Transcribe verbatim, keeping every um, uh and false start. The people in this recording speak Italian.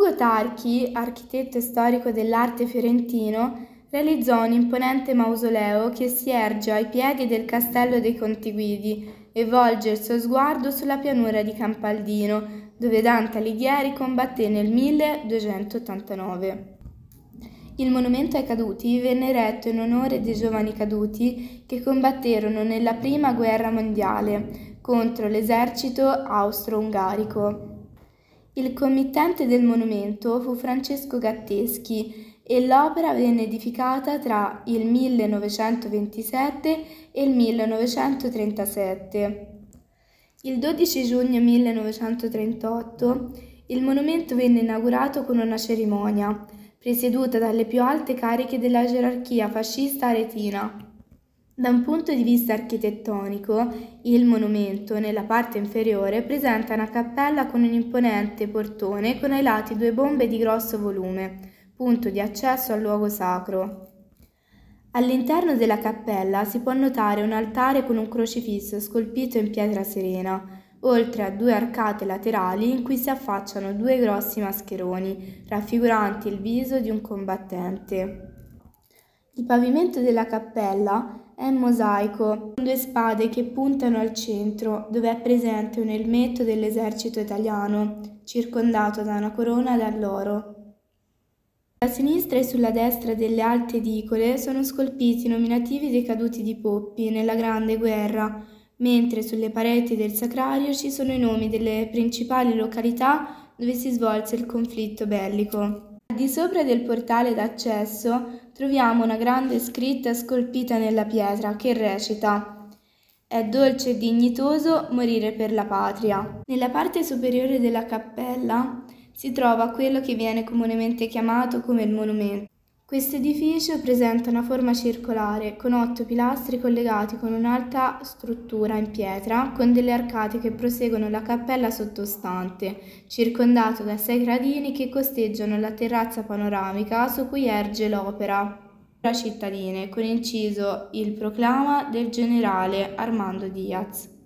Ugo Tarchi, architetto e storico dell'arte fiorentino, realizzò un imponente mausoleo che si erge ai piedi del castello dei Conti Guidi e volge il suo sguardo sulla pianura di Campaldino, dove Dante Alighieri combatté nel milleduecentottantanove. Il monumento ai caduti venne eretto in onore dei giovani caduti che combatterono nella Prima Guerra Mondiale contro l'esercito austro-ungarico. Il committente del monumento fu Francesco Gatteschi e l'opera venne edificata tra il millenovecentoventisette e il millenovecentotrentasette. Il dodici giugno millenovecentotrentotto il monumento venne inaugurato con una cerimonia, presieduta dalle più alte cariche della gerarchia fascista aretina. Da un punto di vista architettonico, il monumento, nella parte inferiore, presenta una cappella con un imponente portone con ai lati due bombe di grosso volume, punto di accesso al luogo sacro. All'interno della cappella si può notare un altare con un crocifisso scolpito in pietra serena, oltre a due arcate laterali in cui si affacciano due grossi mascheroni, raffiguranti il viso di un combattente. Il pavimento della cappella è in mosaico, con due spade che puntano al centro, dove è presente un elmetto dell'esercito italiano, circondato da una corona d'alloro. Sulla sinistra e sulla destra delle alte edicole sono scolpiti i nominativi dei caduti di Poppi nella Grande Guerra, mentre sulle pareti del sacrario ci sono i nomi delle principali località dove si svolse il conflitto bellico. Al di sopra del portale d'accesso troviamo una grande scritta scolpita nella pietra che recita: «È dolce e dignitoso morire per la patria». Nella parte superiore della cappella si trova quello che viene comunemente chiamato come il monumento. Questo edificio presenta una forma circolare, con otto pilastri collegati con un'alta struttura in pietra, con delle arcate che proseguono la cappella sottostante, circondato da sei gradini che costeggiano la terrazza panoramica su cui erge l'opera cittadine, con inciso il proclama del generale Armando Diaz.